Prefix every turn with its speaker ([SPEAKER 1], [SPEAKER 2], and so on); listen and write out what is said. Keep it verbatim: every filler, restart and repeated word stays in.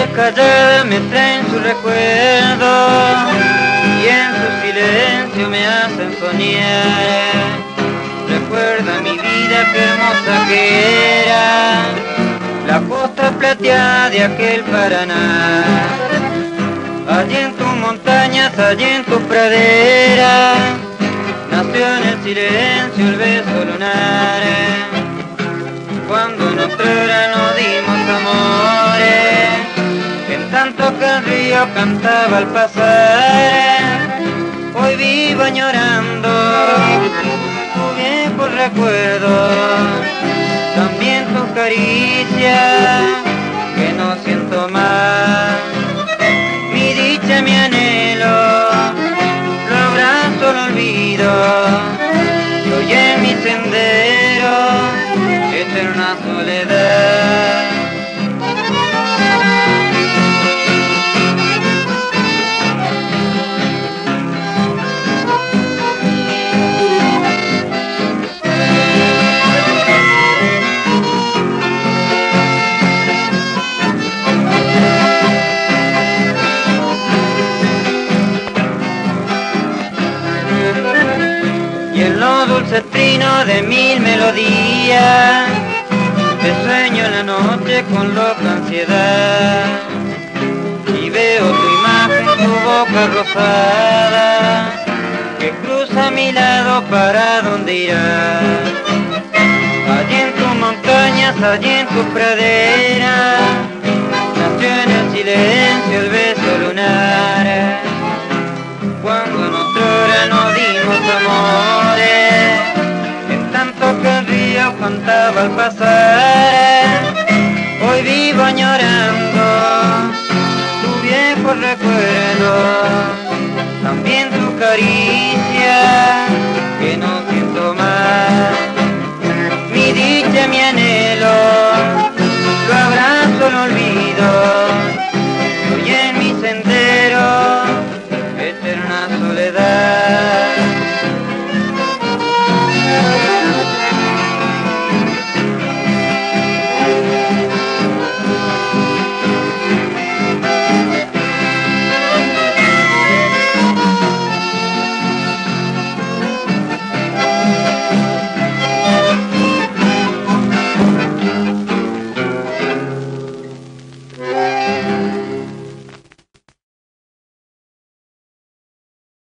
[SPEAKER 1] callada me traen su recuerdo y en su silencio me hacen soñar. Recuerda mi vida, qué hermosa que era, la costa plateada de aquel Paraná. Allí en tus montañas, allí en tu pradera, nació en el silencio el beso lunar. Cuando en otra hora nos dimos amores, en tanto que el río cantaba al pasar, hoy vivo añorando tu viejo recuerdo, también tu caricia que no siento más. Mi dicha, mi anhelo, lo abrazo, lo olvido, y hoy en mi sendero eterna soledad. Y en lo dulce trino de mil melodías, te sueño en la noche con loca ansiedad, y veo tu imagen, tu boca rosada, que cruza a mi lado para dónde irá. Allí en tus montañas, allí en tu pradera, nació en el silencio el beso lunar. Cuando en otra hora nos dimos amores, en tanto que el río cantaba al pasar, hoy vivo añorando tu viejo recuerdo, también tu caricia